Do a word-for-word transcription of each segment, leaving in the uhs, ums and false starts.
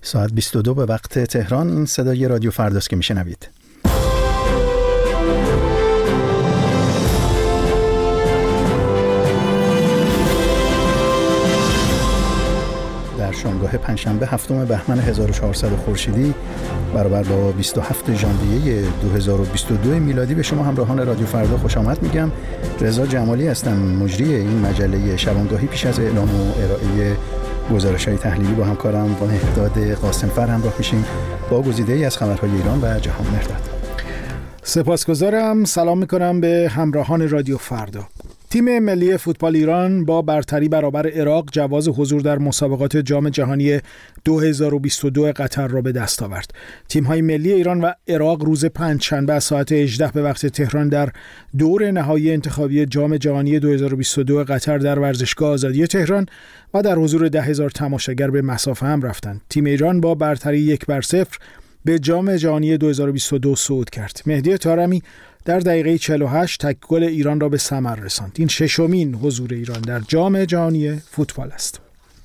ساعت بیست و دو به وقت تهران. این صدای رادیو فرداست که میشنوید. در شامگاه پنجشنبه هفتم بهمن هزار و چهارصد خورشیدی برابر با بیست و هفتم ژانویه دو هزار و بیست و دو میلادی به شما همراهان رادیو فردا خوش آمد میگم. رضا جمالی هستم، مجری این مجله شبانگاهی. پیش از اعلام و ارائه گزارش‌های تحلیلی با همکارم با مهرداد قاسمفر همراه میشیم با گزیده‌ای از خبرهای ایران و جهان. مهرداد. سپاسگزارم. سلام میکنم به همراهان رادیو فردا. تیم ملی فوتبال ایران با برتری برابر عراق جواز حضور در مسابقات جام جهانی دو هزار و بیست و دو قطر را به دست آورد. تیم‌های ملی ایران و عراق روز پنجشنبه از ساعت هجده به وقت تهران در دور نهایی انتخابی جام جهانی دو هزار و بیست و دو قطر در ورزشگاه آزادی تهران و در حضور ده هزار تماشاگر به مسافه هم رفتند. تیم ایران با برتری یک بر صفر به جام جهانی دو هزار و بیست و دو صعود کرد. مهدی طارمی در دقیقه چهل و هشت تک گل ایران را به ثمر رساند. این ششمین حضور ایران در جام جهانی فوتبال است.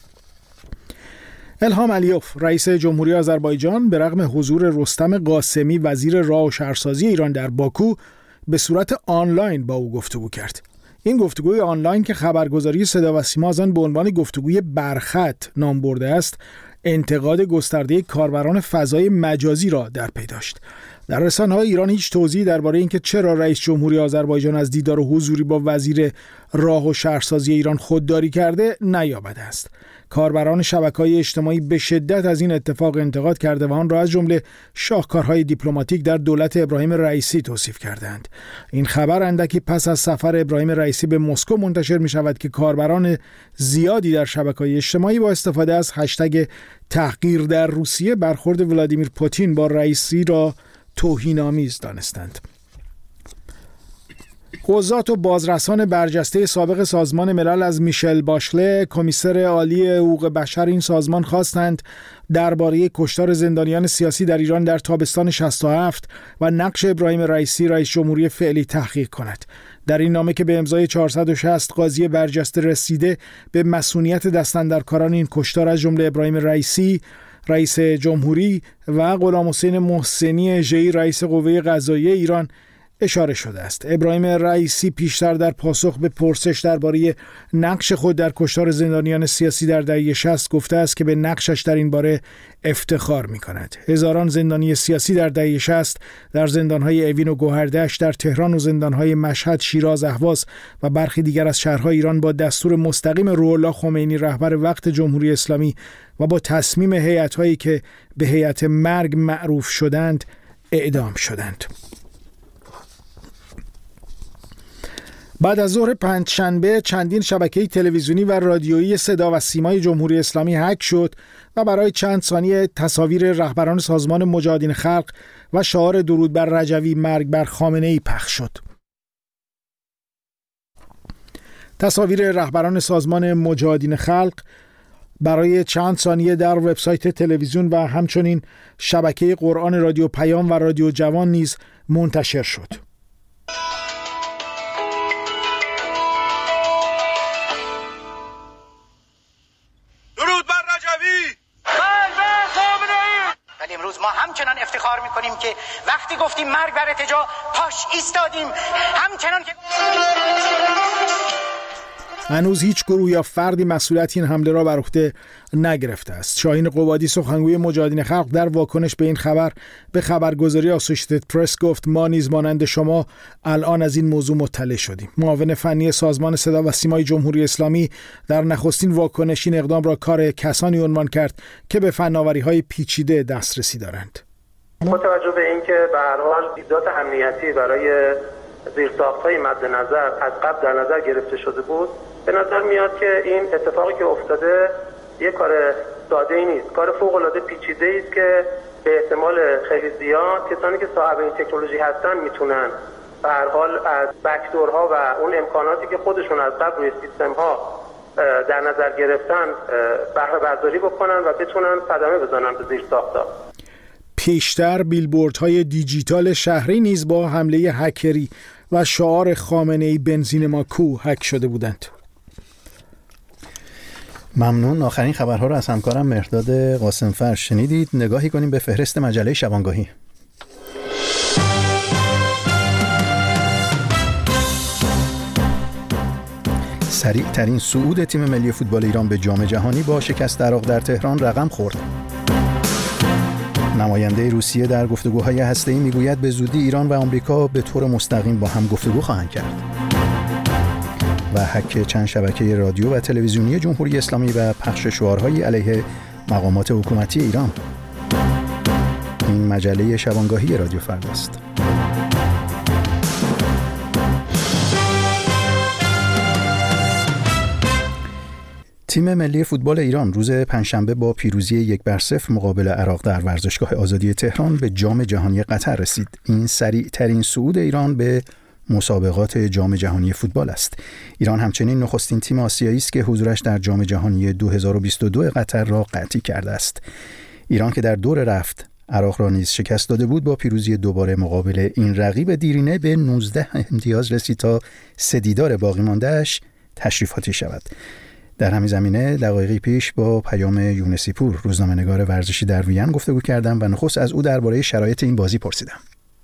الهام علیوف رئیس جمهوری آذربایجان به رغم حضور رستم قاسمی وزیر راه و شهرسازی ایران در باکو به صورت آنلاین با او گفتگو کرد. این گفتگوی آنلاین که خبرگزاری صدا و سیما از آن به عنوان گفتگوی برخط نام برده است، انتقاد گسترده کاربران فضای مجازی را در پی داشت. در رسانه‌های ایران هیچ توضیحی درباره اینکه چرا رئیس جمهوری آذربایجان از دیدار و حضوری با وزیر راه و شهرسازی ایران خودداری کرده نیامده است. کاربران شبکه‌های اجتماعی به شدت از این اتفاق انتقاد کرده و آن را از جمله شاهکارهای دیپلماتیک در دولت ابراهیم رئیسی توصیف کردند. این خبر اندکی پس از سفر ابراهیم رئیسی به مسکو منتشر می شود که کاربران زیادی در شبکه‌های اجتماعی با استفاده از هشتگ تحقیر در روسیه برخورد ولادیمیر پوتین با رئیسی را توهین‌آمیز دانستند. قضات و بازرسان برجسته سابق سازمان ملل از میشل باشله، کمیسر عالی حقوق بشر این سازمان، خواستند درباره کشتار زندانیان سیاسی در ایران در تابستان شصت و هفت و نقش ابراهیم رئیسی رئیس جمهوری فعلی تحقیق کند. در این نامه که به امضای چهارصد و شصت قاضی برجسته رسیده، به مسئولیت دستاندرکاران این کشتار از جمله ابراهیم رئیسی رئیس جمهوری و غلام حسین محسنی ژی رئیس قوه قضاییه ایران اشاره شده است. ابراهیم رئیسی پیشتر در پاسخ به پرسش درباره نقش خود در کشتار زندانیان سیاسی در دهه شصت گفته است که به نقشش در این باره افتخار می‌کند. هزاران زندانی سیاسی در دهه شصت در زندان‌های اوین و گوهردشت، در تهران و زندان‌های مشهد، شیراز، اهواز و برخی دیگر از شهرهای ایران با دستور مستقیم روح‌الله خمینی رهبر وقت جمهوری اسلامی و با تصمیم هیئت‌هایی که به هیئت مرگ معروف شدند اعدام شدند. بعد از ظهر پنجشنبه چندین شبکه تلویزیونی و رادیویی صدا و سیمای جمهوری اسلامی هک شد و برای چند ثانیه تصاویر رهبران سازمان مجاهدین خلق و شعار درود بر رجوی مرگ بر خامنه‌ای پخش شد. تصاویر رهبران سازمان مجاهدین خلق برای چند ثانیه در وبسایت تلویزیون و همچنین شبکه قرآن رادیو پیام و رادیو جوان نیز منتشر شد. ما همچنان افتخار میکنیم که وقتی گفتیم مرگ بر ارتجاع پاش ایستادیم، همچنان که هنوز هیچ گروه یا فردی مسئولیت این حمله را بر عهده نگرفته است. شاهین قبادی سخنگوی مجاهدین خلق در واکنش به این خبر به خبرگزاری آسوشییتد پرس گفت ما نیز مانند شما الان از این موضوع مطلع شدیم. معاون فنی سازمان صدا و سیمای جمهوری اسلامی در نخستین واکنش این اقدام را کار کسانی عنوان کرد که به فناوری‌های پیچیده دسترسی دارند. با توجه به اینکه به هر حال ایجاد امنیتی برای زیرساخت‌های مد نظر از قبل در نظر گرفته شده بود، به نظر میاد که این اتفاقی که افتاده یک کار ساده‌ای نیست، کار فوق‌العاده پیچیده‌ای است که به احتمال خیلی زیاد کسانی که صاحب این تکنولوژی هستن میتونن به هر حال از بک‌دورها و اون امکاناتی که خودشون از قبل روی سیستم‌ها در نظر گرفتن بهره برداری بکنن و بتونن صدمه بزنن به زیرساخت‌ها. پیشتر بیلبوردهای دیجیتال شهری نیز با حمله هکری و شعار خامنه‌ای بنزین ما کو هک شده بودند. ممنون. آخرین خبرها رو از همکارم مهرداد قاسمفر شنیدید. نگاهی کنیم به فهرست مجله شبانگاهی. سریع ترین صعود تیم ملی فوتبال ایران به جام جهانی با شکست عراق در تهران رقم خورد. نماینده روسیه در گفتگوهای هسته‌ای میگوید به زودی ایران و آمریکا به طور مستقیم با هم گفتگو خواهند کرد. و حک چند شبکه رادیو و تلویزیونی جمهوری اسلامی و پخش شعارهای علیه مقامات حکومتی ایران. این مجله شبانگاهی رادیو فردا است. تیم ملی فوتبال ایران روز پنجشنبه با پیروزی یک بر صفر مقابل عراق در ورزشگاه آزادی تهران به جام جهانی قطر رسید. این سریع ترین صعود ایران به مسابقات جام جهانی فوتبال است. ایران همچنین نخستین تیم آسیایی است که حضورش در جام جهانی دو هزار و بیست و دو قطر را قطعی کرده است. ایران که در دور رفت عراق را نیز شکست داده بود، با پیروزی دوباره مقابل این رقیب دیرینه به نوزده امتیاز رسید تا سه دیدار باقی مانده‌اش تشریفاتی شود. در همین زمینه دقایقی پیش با پیام یونسی پور، روزنامه‌نگار ورزشی در وین، گفتگو کردم و نخست از او درباره شرایط این بازی پرسیدم.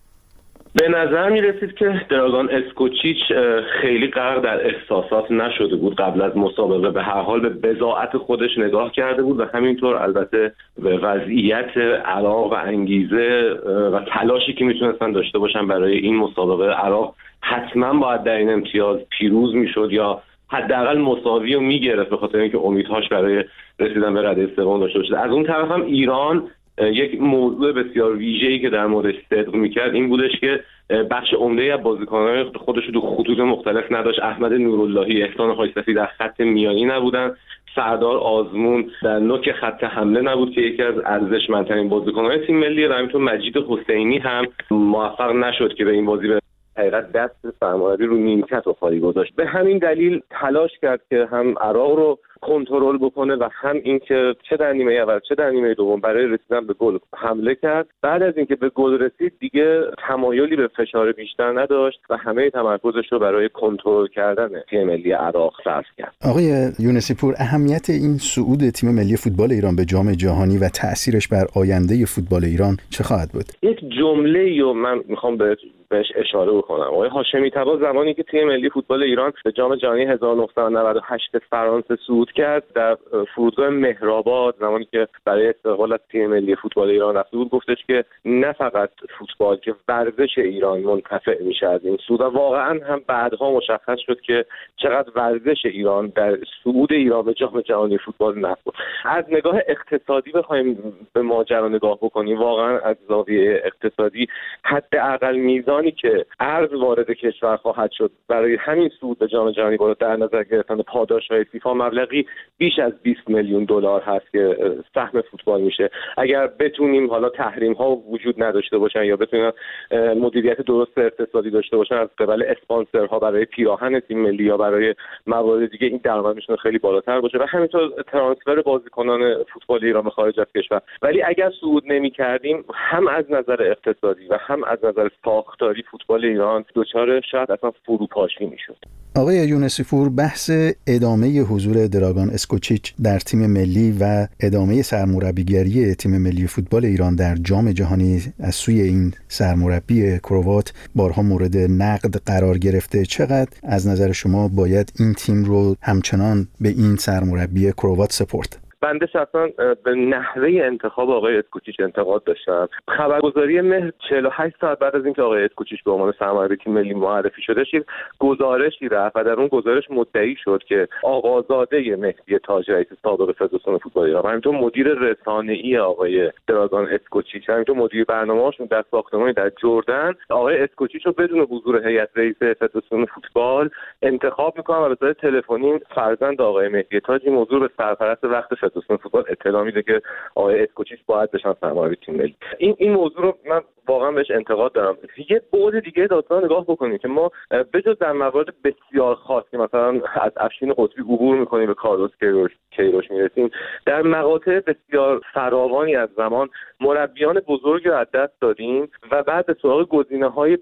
به نظر می رسید که دراگان اسکوچیچ خیلی غرق در احساسات نشده بود قبل از مسابقه. به هر حال به بضاعت خودش نگاه کرده بود و همینطور البته به وضعیت عراق و انگیزه و تلاشی که میتونستن داشته باشن برای این مسابقه. عراق حتما باید در این امتیاز پیروز میشد یا حداقل مساوی رو میگرفت، به خاطر اینکه امیدهاش برای رسیدن به رده سوم داشته باشه. از اون طرف هم ایران یک موضوع بسیار ویژه‌ای که در موردش صدق میکرد این بودش که بخش عمده‌ای از بازیکنان خودش رو تو خطوط مختلف نداشت. احمد نوراللهی، احسان حاجصفی در خط میانی نبودن، سردار آزمون در نوک خط حمله نبود که یکی از ارزشمندترین بازیکنان تیم ملی، و همینطور مجید حسینی هم موفق نشد که به این بازی به حقیقت دست سرمربی رو نیمکت و خالی گذاشت. به همین دلیل تلاش کرد که هم عراق رو کنترل بکنه و هم اینکه چه در نیمه اول چه در نیمه دوم برای رسیدن به گل حمله کرد. بعد از اینکه به گل رسید دیگه تمایلی به فشار بیشتر نداشت و همه تمرکزش رو برای کنترل کردن تیم ملی عراق صرف کرد. آقای یونسی پور، اهمیت این صعود تیم ملی فوتبال ایران به جام جهانی و تأثیرش بر آینده فوتبال ایران چه خواهد بود؟ یک جمله‌ای رو من میخوام به بهش اشاره بکنم. آقای هاشمی طبا زمانی که تیم ملی فوتبال ایران به جام جهانی هزار و نهصد و نود و هشت فرانسه صعود کرد، در فرودگاه مهرآباد زمانی که برای استقبال از تیم ملی فوتبال ایران رفته بود، گفتش که نه فقط فوتبال که ورزش ایران منتفع میشه از این صعود. واقعا هم بعدها مشخص شد که چقدر ورزش ایران در صعود ایران به جام جهانی فوتبال نفع بود. از نگاه اقتصادی بخوایم به ماجرا نگاه بکنیم، واقعا از زاویه اقتصادی حداقل میزان که ارز وارد کشور خواهد شد برای همین صعود به جام جهانی بالا در نظر گرفتن پاداش‌های فیفا مبلغی بیش از بیست میلیون دلار هست که سهم فوتبال میشه. اگر بتونیم حالا تحریم‌ها وجود نداشته باشن یا بتونن مدیریت درست اقتصادی داشته باشن از قبل اسپانسرها برای پیراهن تیم ملی یا برای موارد دیگه، این درآمد میتونه خیلی بالاتر باشه و همینطور ترانسفر بازیکنان فوتبال ایران به خارج از کشور. ولی اگر صعود نمی‌کردیم هم از نظر اقتصادی و هم از نظر ساختاری فوتبال ایران دچار شاید اصلا فروپاشی میشد. آقای یونسی پور، بحث ادامه حضور دراگان اسکوچیچ در تیم ملی و ادامه سرمربیگری تیم ملی فوتبال ایران در جام جهانی از سوی این سرمربی کروات بارها مورد نقد قرار گرفته. چقدر از نظر شما باید این تیم رو همچنان به این سرمربی کروات سپرد؟ بنده شخصا به نحوه انتخاب آقای اسکوچیچ انتقاد داشتم. خبرگزاری مهر چهل و هشت ساعت بعد از اینکه آقای اسکوچیچ به عنوان سرمربی تیم ملی معرفی شده، شد گزارشی رفت و در اون گزارش مدعی شد که آقازاده مهدی تاج، رئیس سابق فدراسیون فوتبال ایران، همینطور مدیر رسانه‌ای آقای دراگان اسکوچیچ، همینطور مدیر برنامه‌هاشون در ساختمانی در جردن، آقای اسکوچیچ رو بدون حضور هیئت رئیس فدراسیون فوتبال انتخاب می‌کنن و به صورت تلفنی فرزند آقای مهدی تاج این موضوع به سرپرست وقت فدراسیون فوتبال اطلاع میده که آقای اسکوچیچ باید بشن سرمربی تیم ملی. این این موضوع رو من واقعا بهش انتقاد دارم. یه بعد دیگه داستان نگاه بکنیم که ما بجز در موارد بسیار خاص که مثلا از افشین قطبی عبور میکنیم به کارلوس کیروش کیروش میرسیم، در مقاطع بسیار فراوانی از زمان مربیان بزرگی رو از دست دادیم و بعد به سراغ گزینه‌های بسیار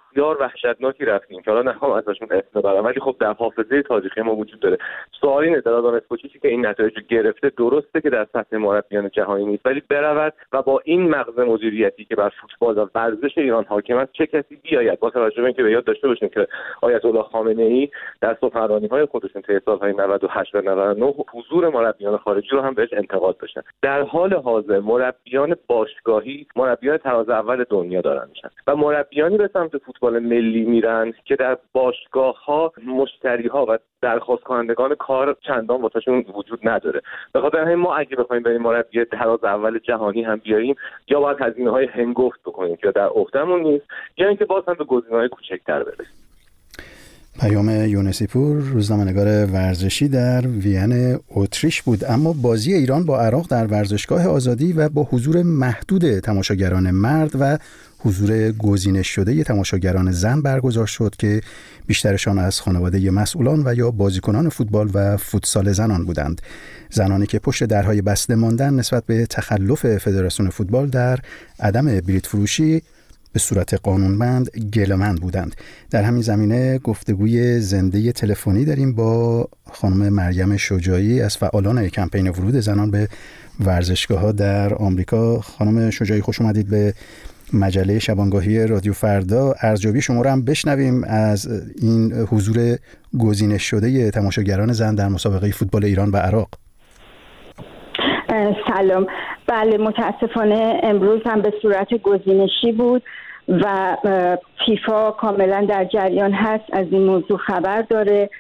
بسیار وحشتناکی رفتیم که حالا نخوام ازشون اسم ببرم، ولی خب در حافظه تاریخی ما وجود داره. سوال اینه دراگان اسکوچیچی که این نتایج رو گرفته، درسته که در سطح مربیان جهانی نیست، ولی برود و با این مغز مدیریتی که بر فوتبال و ورزش ایران حاکم است چه کسی بیاید، با توجه به اینکه به یاد داشته باشیم که آیت الله خامنه‌ای در سخنرانی‌های خودشون طی سال‌های نود و هشت و نود و نه حضور مربیان خارجی رو هم بهش انتقاد داشتن. در حال حاضر مربیان باشگاهی مربیان تراز اول دنیا دارن میشن و مربیانی به سمت فوتبال ملی میرن که در باشگاه‌ها مشتری‌ها و درخواست کنندگان کار چندان واسهشون وجود نداره. به خاطر همین ما اگه بخوایم بریم مربی تراز اول جهانی هم بیاریم، یا باید هزینه‌های هنگفت بکنیم که در عهده‌مون نیست، یا اینکه باز هم به گزینه‌های کوچکتر برسیم. پیام یونسی پور، روزنامه‌نگار ورزشی در وین اتریش بود. اما بازی ایران با عراق در ورزشگاه آزادی و با حضور محدود تماشاگران مرد و حضور گزینش شده تماشاگران زن برگزار شد که بیشترشان از خانواده مسئولان و یا بازیکنان فوتبال و فوتسال زنان بودند. زنانی که پشت درهای بسته ماندن نسبت به تخلف فدراسیون فوتبال در عدم بلیط فروشی به صورت قانونمند گله‌مند بودند. در همین زمینه گفتگوی زنده تلفنی داریم با خانم مریم شجاعی از فعالان کمپین ورود زنان به ورزشگاه‌ها در آمریکا. خانم شجاعی، خوش اومدید به مجله شبانگاهی رادیو فردا. ارزیابی شما رو هم بشنویم از این حضور گزینش شده تماشاگران زن در مسابقه فوتبال ایران و عراق. سلام. بله، متاسفانه امروز هم به صورت گزینشی بود و فیفا کاملا در جریان هست، از این موضوع خبر داره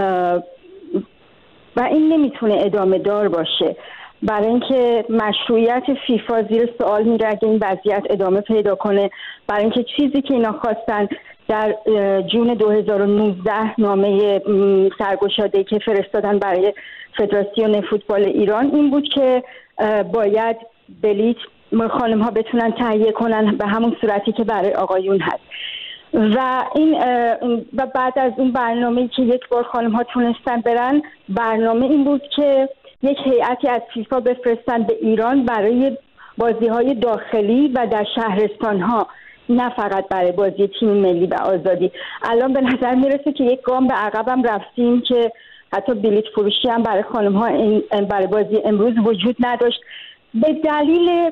و این نمیتونه ادامه دار باشه، برای اینکه مشروعیت فیفا زیر سوال میره اگه این وضعیت ادامه پیدا کنه. برای اینکه چیزی که اینا خواستن در جون دو هزار و نوزده نامه سرگشاده‌ای که فرستادن برای فدراسیون فوتبال ایران این بود که باید بلیت خانم ها بتونن تهیه کنن به همون صورتی که برای آقایون هست و این و بعد از اون برنامه‌ای که یک بار خانم ها تونستن برن، برنامه این بود که یک هیئتی از فیفا بفرستن به ایران برای بازی‌های داخلی و در شهرستان‌ها، نه فقط برای بازی تیم ملی و آزادی. الان به نظر میرسه که یک گام به عقبم رفتیم که حتی بلیت فروشی هم برای خانم‌ها برای بازی امروز وجود نداشت به دلیل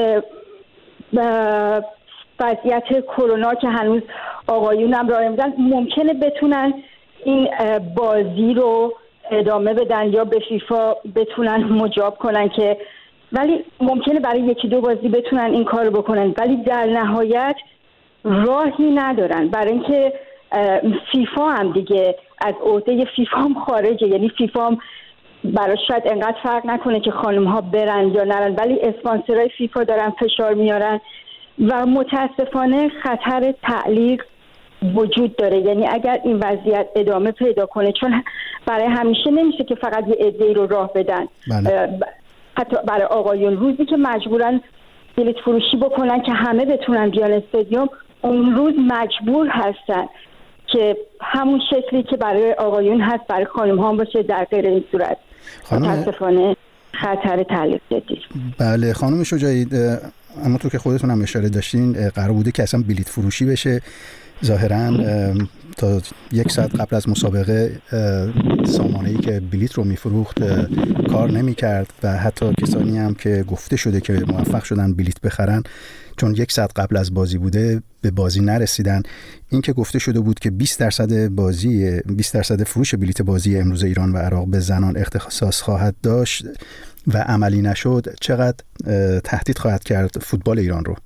وضعیت کرونا که هنوز آقایون هم راه میدن. ممکنه بتونن این بازی رو ادامه بدن یا به فیفا بتونن مجاب کنن که، ولی ممکنه برای یکی دو بازی بتونن این کار رو بکنن، ولی در نهایت راهی ندارن، برای اینکه فیفا هم دیگه از عهده فیفا هم خارجه. یعنی فیفا هم براش شاید انقدر فرق نکنه که خانم ها برن یا نرن، ولی اسپانسرهای فیفا دارن فشار میارن و متاسفانه خطر تعلیق وجود داره. یعنی اگر این وضعیت ادامه پیدا کنه، چون برای همیشه نمیشه که فقط یه عده‌ای رو راه بدن. بله. حتی برای آقایون روزی که مجبورن بلیط فروشی بکنن که همه بتونن بیان استادیوم، اون روز مجبور هستن که همون شکلی که برای آقایون هست برای خانم ها باشه، در غیر این صورت متاسفانه خطر تعلیق جدی. بله خانم شجاعی، اما تو که خودتون هم اشاره داشتین قرار بوده که اصلا بلیط فروشی بشه. ظاهراً تا یک ساعت قبل از مسابقه سامانه‌ای که بلیط رو میفروخت کار نمی‌کرد و حتی کسانی هم که گفته شده که موفق شدن بلیط بخرن، چون یک ساعت قبل از بازی بوده به بازی نرسیدن. این که گفته شده بود که بیست درصد بازی بیست درصد فروش بلیط بازی امروز ایران و عراق به زنان اختصاص خواهد داشت و عملی نشد، چقدر تهدید خواهد کرد فوتبال ایران رو؟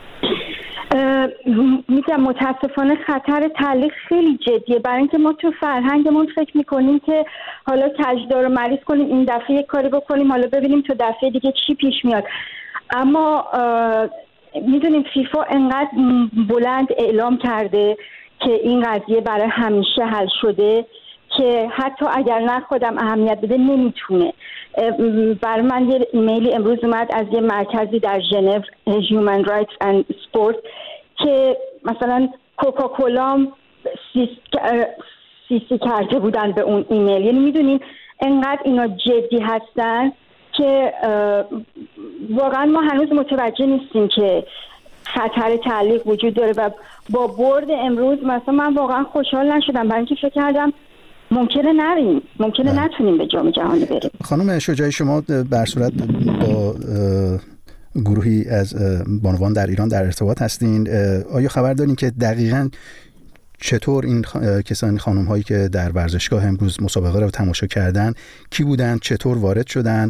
میگم متاسفانه خطر تعلیق خیلی جدیه، برای اینکه ما تو فرهنگمون فکر میکنیم که حالا کجدار رو مریض کنیم، این دفعه یک کاری بکنیم، حالا ببینیم تو دفعه دیگه چی پیش میاد. اما میدونیم فیفا انقدر بلند اعلام کرده که این قضیه برای همیشه حل شده که حتی اگر نه خودم اهمیت بده نمیتونه. برای من یه ایمیلی امروز اومد از یه مرکزی در ژنو، Human Rights and Sport، که مثلا کوکاکولا سیسی کرده بودن به اون ایمیل. یعنی میدونین انقدر اینا جدی هستن که واقعا ما هنوز متوجه نیستیم که خطر تعلیق وجود داره و با برد امروز مثلا من واقعا خوشحال نشدم، برای اینکه فکر کردم ممکنه نریم، ممکنه ده. نتونیم به جام جهانی بریم. خانم شجاعی، شما به هر صورت با گروهی از بانوان در ایران در ارتباط هستین، آیا خبر دارین که دقیقاً چطور این کسانی خانم هایی که در ورزشگاه امروز مسابقه رو تماشا کردن کی بودن، چطور وارد شدن،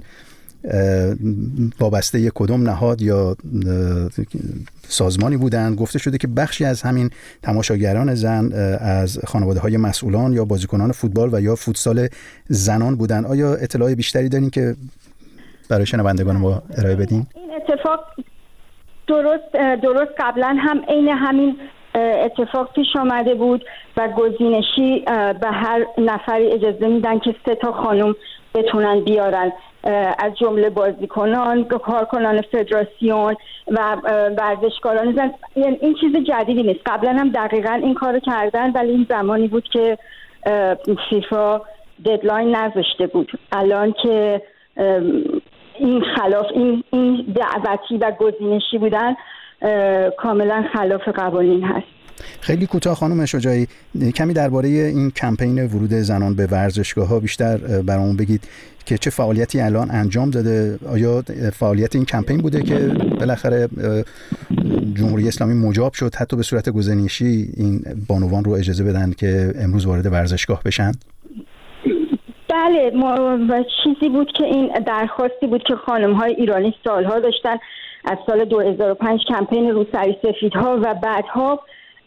وابسته کدوم نهاد یا سازمانی بودن؟ گفته شده که بخشی از همین تماشاگران زن از خانواده های مسئولان یا بازیکنان فوتبال و یا فوتسال زنان بودن. آیا اطلاع بیشتری دارین که برای شنوندگان ما ارائه بدین؟ این اتفاق درست درست قبلا هم عین همین اتفاق پیش آمده بود و گزینشی به هر نفری اجازه میدن که سه تا خانم بتونن بیارن، از جمله بازیکنان، کارکنان فدراسیون و ورزشکاران زن. یعنی این چیز جدیدی نیست، قبلا هم دقیقاً این کارو کردن، ولی این زمانی بود که فیفا ددلاین نذاشته بود. الان که این خلاف این این دعوتی و گزینشی بودن کاملا خلاف قوانین هست. خیلی کوتاه خانم شجاعی، کمی درباره این کمپین ورود زنان به ورزشگاه‌ها بیشتر برامون بگید که چه فعالیتی الان انجام داده. آیا فعالیت این کمپین بوده که بالاخره جمهوری اسلامی مجاب شد حتی به صورت گزینشی این بانوان رو اجازه بدن که امروز وارد ورزشگاه بشن؟ بله، ما چیزی بود که این درخواستی بود که خانم‌های ایرانی سالها داشتن از سال دو هزار و پنج، کمپین روسری سفیدها و بعدها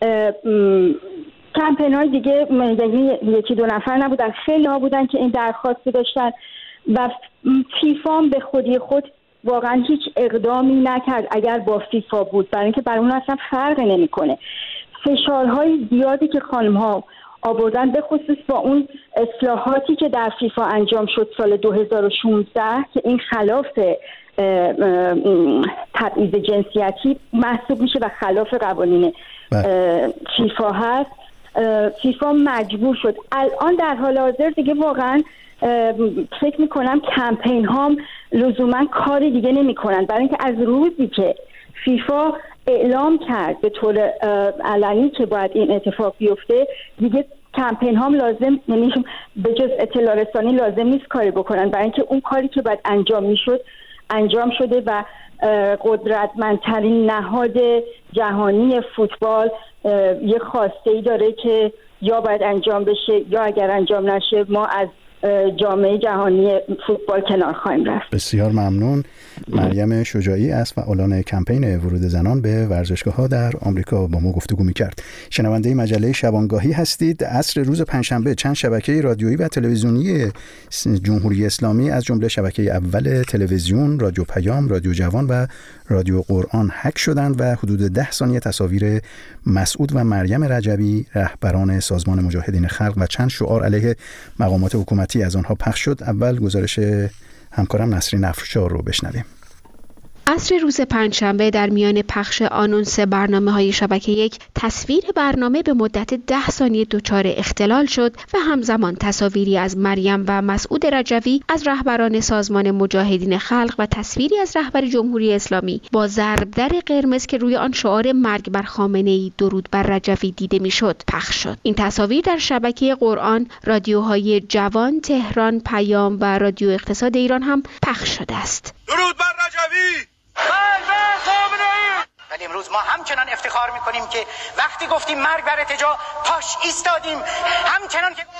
کمپین های دیگه، یعنی یکی دو نفر نبودن، خیلی ها بودن که این درخواستی داشتن و فیفا به خودی خود واقعا هیچ اقدامی نکرد اگر با فیفا بود، برای اینکه برای اون اصلا فرق نمیکنه. فشارهای زیادی که خانم ها آوردن، به خصوص با اون اصلاحاتی که در فیفا انجام شد سال دو هزار و شانزده که این خلاف تبعیض جنسیتی محسوب میشه و خلاف قوانین فیفا هست، فیفا مجبور شد. الان در حال حاضر دیگه واقعا فکر میکنم کمپین هام لزوما کاری دیگه نمی کنن، برای اینکه از روزی که فیفا اعلام کرد به طور علنی که باید این اتفاق بیفته، دیگه کمپین هام لازم، یعنی به جز اطلاع رسانی لازم نیست کاری بکنن، برای اینکه اون کاری که باید انجام میشد انجام شده و قدرتمندترین نهاد جهانی فوتبال یه خواسته‌ای داره که یا باید انجام بشه یا اگر انجام نشه ما از جامعه جهانی فوتبال کنار خواهیم رفت. بسیار ممنون. مریم شجاعی از فعالان کمپین ورود زنان به ورزشگاه‌ها در آمریکا با ما گفتگو می‌کرد. شنونده مجله شبانگاهی هستید. عصر روز پنجشنبه چند شبکه رادیویی و تلویزیونی جمهوری اسلامی از جمله شبکه اول تلویزیون، رادیو پیام، رادیو جوان و رادیو قرآن هک شدند و حدود ده ثانیه تصاویر مسعود و مریم رجبی، رهبران سازمان مجاهدین خلق، و چند شعار علیه مقامات حکومتی از آنها پخش شد. اول گزارش همکارم نسرین افشار رو بشنویم. عصر روز پنجشنبه در میان پخش آنونس برنامه‌های شبکه یک، تصویر برنامه به مدت ده ثانیه دچار اختلال شد و همزمان تصاویری از مریم و مسعود رجوی از رهبران سازمان مجاهدین خلق و تصویری از رهبر جمهوری اسلامی با ضرب در قرمز که روی آن شعار مرگ بر خامنه‌ای درود بر رجوی دیده میشد پخش شد. این تصاویر در شبکه قرآن، رادیوهای جوان، تهران، پیام و رادیو اقتصاد ایران هم پخش شده است. درود بر رجوی، ولی امروز ما همچنان افتخار میکنیم که وقتی گفتیم مرگ بر ارتجاع پاش ایستادیم، همچنان که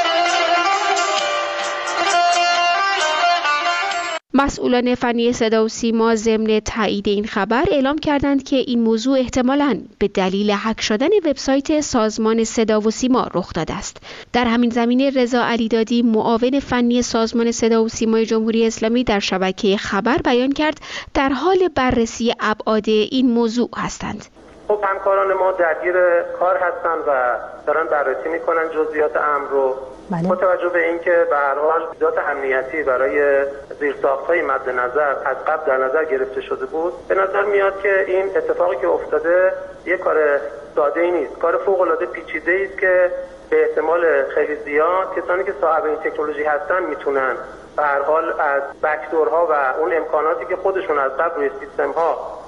مسئولان فنی صدا و سیما ضمن تایید این خبر اعلام کردند که این موضوع احتمالاً به دلیل هک شدن وبسایت سازمان صدا و سیما رخ داده است. در همین زمینه رضا علیدادی، معاون فنی سازمان صدا و سیمای جمهوری اسلامی، در شبکه خبر بیان کرد در حال بررسی ابعاد این موضوع هستند. خب همکاران ما درگیر کار هستن و دارن بررسی میکنن جزئیات امر رو. با توجه به اینکه به هر حال ذات امنیتی برای زیرساخت‌های مد نظر از قبل در نظر گرفته شده بود، به نظر میاد که این اتفاقی که افتاده یک کار ساده‌ای نیست، کار فوق‌العاده پیچیده‌ای است که به احتمال خیلی زیاد کسانی که صاحب این تکنولوژی هستن میتونن به هر حال از بک‌دورها و اون امکاناتی که خودشون از قبل روی سیستم‌ها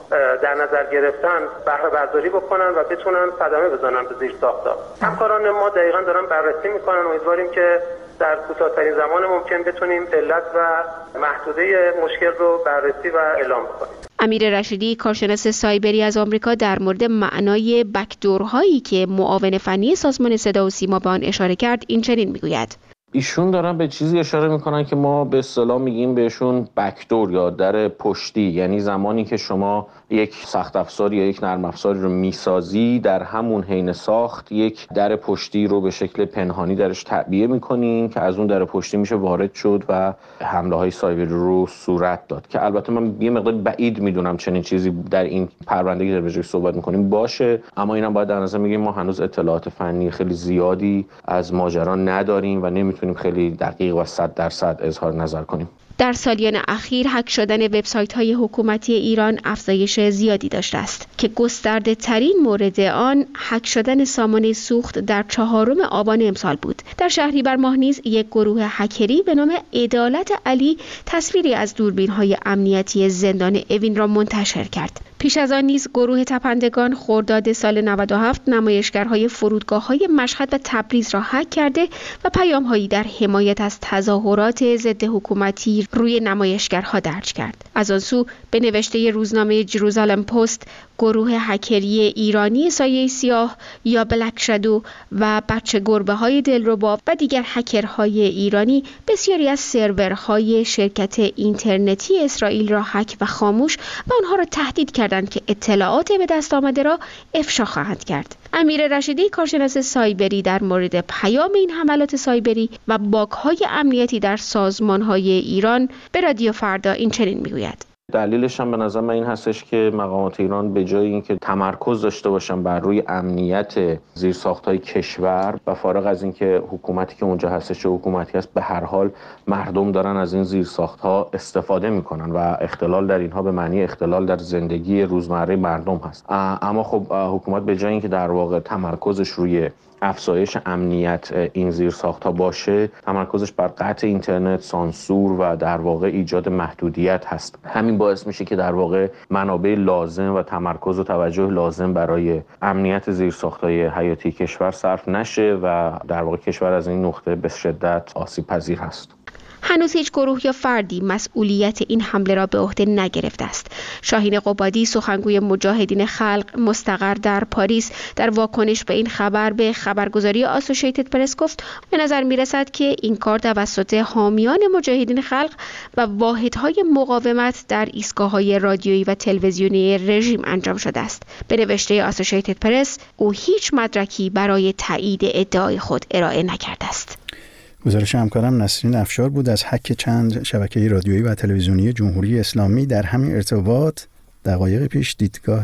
در نظر گرفتن بهره برداری بکنن و بتونن صدمه بزنن به زیرساخت‌ها. همکاران ما دقیقاً دارن بررسی میکنن. امیدواریم که در کوتاه‌ترین زمان ممکن بتونیم علت و محدوده مشکل رو بررسی و اعلام بکنیم. امیر رشیدی، کارشناس سایبری از آمریکا، در مورد معنای بکدورهایی که معاون فنی سازمان صدا و سیما به آن اشاره کرد این چنین میگوید: ایشون دارن به چیزی اشاره میکنن که ما به اصطلاح میگیم بهشون بکدور یا در پشتی، یعنی زمانی که شما یک سخت افزار یا یک نرم افزاری رو میسازی، در همون حین ساخت یک در پشتی رو به شکل پنهانی درش تعبیه میکنین که از اون در پشتی میشه وارد شد و حمله های سایبری رو صورت داد، که البته من یه مقدار بعید میدونم چنین چیزی در این پرونده که در وجهش صحبت میکنیم باشه، اما اینم باید در نظر بگیریم ما هنوز اطلاعات فنی خیلی زیادی از ماجرا نداریم و نمیتونیم خیلی دقیق و صد درصد اظهار نظر کنیم. در سالیان اخیر هک شدن وبسایت‌های حکومتی ایران افزایش زیادی داشته است که گسترده ترین مورد آن هک شدن سامانه سوخت در چهارم آبان امسال بود. در شهریور ماه نیز یک گروه هکری به نام عدالت علی تصویری از دوربین‌های امنیتی زندان اوین را منتشر کرد. پیش از آن نیز گروه تپندگان خرداد سال نود و هفت نمایشگرهای فرودگاه‌های مشهد و تبریز را هک کرده و پیام‌هایی در حمایت از تظاهرات ضد حکومتی روی نمایشگرها درج کرد. از آن سو به نوشته روزنامه جروزالم پست، گروه هکری ایرانی سایه سیاه یا بلک شادو و بچه گربه های دلربا و دیگر هکرهای ایرانی بسیاری از سرورهای شرکت اینترنتی اسرائیل را هک و خاموش و آنها را تهدید کردند که اطلاعات به دست آمده را افشا خواهند کرد. امیر رشیدی، کارشناس سایبری، در مورد پیام این حملات سایبری و باگ‌های امنیتی در سازمان‌های ایران به رادیو فردا این چنین میگوید: دلیلش هم به نظر من این هستش که مقامات ایران به جای اینکه تمرکز داشته باشن بر روی امنیت زیرساخت‌های کشور و فارغ از اینکه حکومتی که اونجا هستش چه حکومتی هست، به هر حال مردم دارن از این زیرساخت‌ها استفاده میکنن و اختلال در اینها به معنی اختلال در زندگی روزمره مردم هست. اما خب حکومت به جای اینکه در واقع تمرکزش روی افزایش امنیت این زیرساخت‌ها باشه، تمرکزش بر قطع اینترنت، سانسور و در واقع ایجاد محدودیت هست. همین باعث میشه که در واقع منابع لازم و تمرکز و توجه لازم برای امنیت زیرساخت‌های حیاتی کشور صرف نشه و در واقع کشور از این نقطه به شدت آسیب پذیر هست. هنوز هیچ گروه یا فردی مسئولیت این حمله را به عهده نگرفته است. شاهین قبادی، سخنگوی مجاهدین خلق مستقر در پاریس، در واکنش به این خبر به خبرگزاری آسوشیتد پرس گفت: به نظر می‌رسد که این کار توسط حامیان مجاهدین خلق و واحدهای مقاومت در ایستگاه‌های رادیویی و تلویزیونی رژیم انجام شده است. به نوشته آسوشیتد پرس، او هیچ مدرکی برای تایید ادعای خود ارائه نکرده است. گزارش همکارم نسرین افشار بود از هک چند شبکه رادیویی و تلویزیونی جمهوری اسلامی. در همین ارتباط دقایق پیش دیدگاه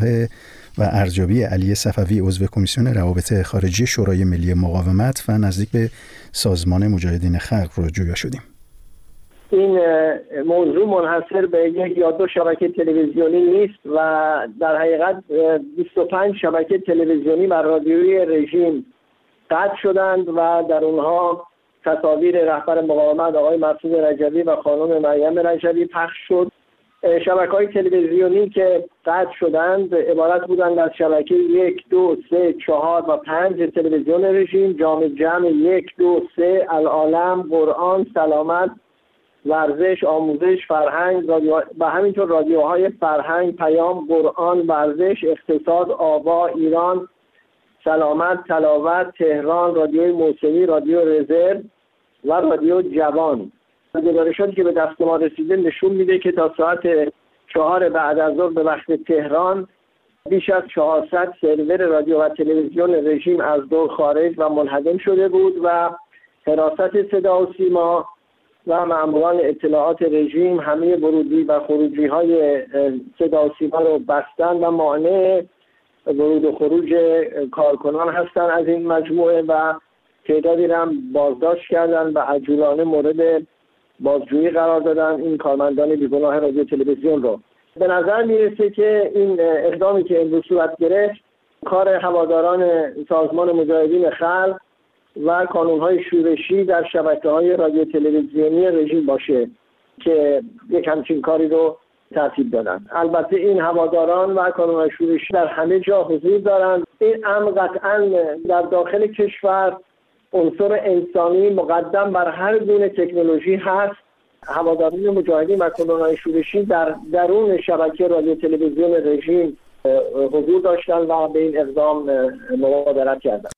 و ارزیابی علی صفوی، عضو کمیسیون روابط خارجی شورای ملی مقاومت و نزدیک به سازمان مجاهدین خلق رو جویا شدیم. این موضوع منحصر به یک یا دو شبکه تلویزیونی نیست و در حقیقت بیست و پنج شبکه تلویزیونی و رادیویی رژیم قطع شدند و در اونها تصاویر رهبر مقاومت آقای مسعود رجبی و خانم مریم رجبی پخش شد. شبکه‌های تلویزیونی که قطع شدند عبارت بودند از شبکه یک، دو، سه، چهار و پنج تلویزیون رژیم، جامع جمع یک، دو، سه، العالم، قرآن، سلامت، ورزش، آموزش، فرهنگ رادیو و همینطور رادیوهای فرهنگ، پیام، قرآن، ورزش، اقتصاد، آوا، ایران، سلامت، تلاوت، تهران، رادیوی موسیقی، رادیو رزرو و رادیو جوان. گزارشاتی که به دست ما رسیده نشون میده که تا ساعت چهار بعد از ظهر به وقت تهران بیش از چهارصد سرور رادیو و تلویزیون رژیم از دور خارج و منهدم شده بود و حراست صدا و سیما و ماموران اطلاعات رژیم همه ورودی و خروجی های صدا و سیما رو بستن و مانع ورود و خروج کارکنان هستند از این مجموعه و تعدادی هم بازداشت کردن و عجولانه مورد بازجویی قرار دادن این کارمندان بیگناه رادیو تلویزیون رو. به نظر میرسه که این اقدامی که امروز صورت گرفت کار هواداران سازمان مجاهدین خلق و کانونهای شورشی در شبکه‌های رادیو تلویزیونی رژیم باشه که یک همچین کاری رو ترتیب دادن. البته این هواداران و کانونهای شورشی در همه جا حضور دارند. این امر قطعا در داخل کشور عنصر انسانی مقدم بر هر گونه تکنولوژی هست. هواداران مجاهدین و کانونهای شورشی در درون شبکه رادیو تلویزیون رژیم حضور داشتن و به این اقدام مبادرت کردند.